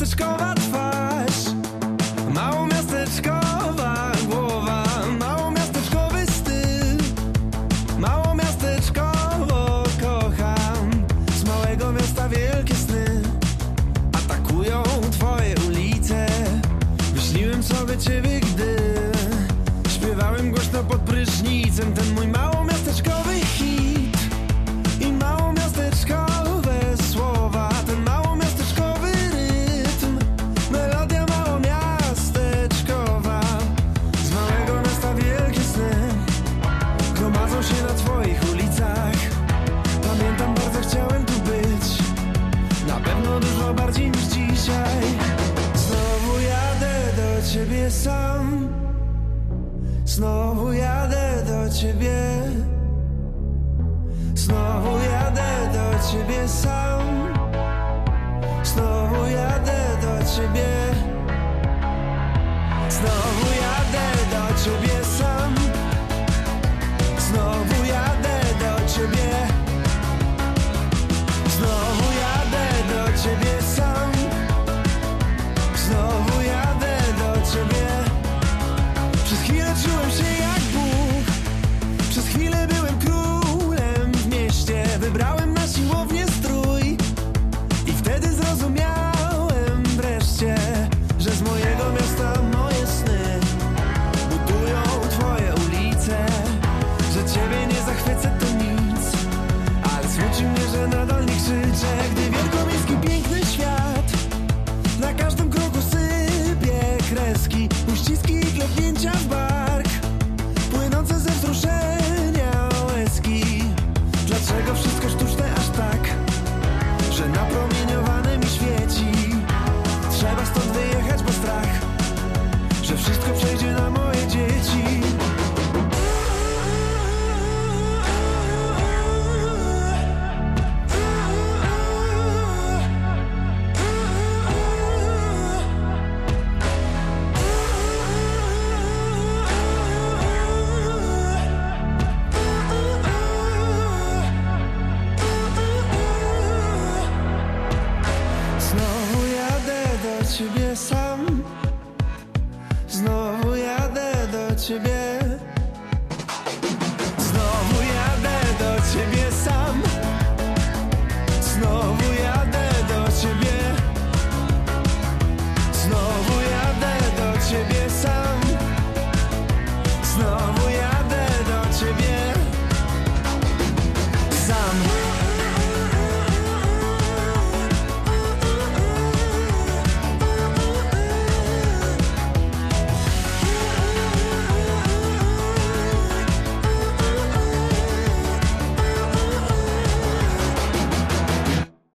miasteczkowa twarz, małomiasteczkowa głowa, małomiasteczkowy styl, małomiasteczkowo kocham. Z małego miasta wielkie sny atakują twoje ulice. Wyśniłem sobie ciebie, gdy śpiewałem głośno pod prysznicem ten mój małomiasteczkowy hit i małomiasteczkowe słowa, ten małomiasteczkowy rytm, melodia małomiasteczkowa. Z małego miasta wielkie sny gromadzą się na twoich ulicach. Pamiętam, bardzo chciałem tu być, na pewno dużo bardziej niż dzisiaj. Znowu jadę do ciebie sam, znowu jadę do ciebie, znowu jadę do ciebie sam, znowu jadę do ciebie, znowu jadę do ciebie sam, znowu jadę do ciebie, znowu jadę do ciebie sam, znowu jadę do ciebie. Przez chwilę czułem się jak Bóg, przez chwilę byłem królem w mieście. Wybrałem na siłownię strój i wtedy zrozumiałem wreszcie, że z mojego miasta moje sny budują twoje ulice. Że ciebie nie zachwycę to nic, ale smuci mnie, że nadal nie krzyczę, gdy wielkomiejski piękny świat na każdym kroku sypie kreski, uściski i klepnięcia w bark, płynące ze wzruszenia łezki. Dlaczego wszystko sztuczne aż tak, że napromieniowane mi świeci? Trzeba stąd wyjechać, bo strach, że wszystko przejdzie na moje dzieci. Znowu jadę do ciebie sam, znowu jadę do ciebie,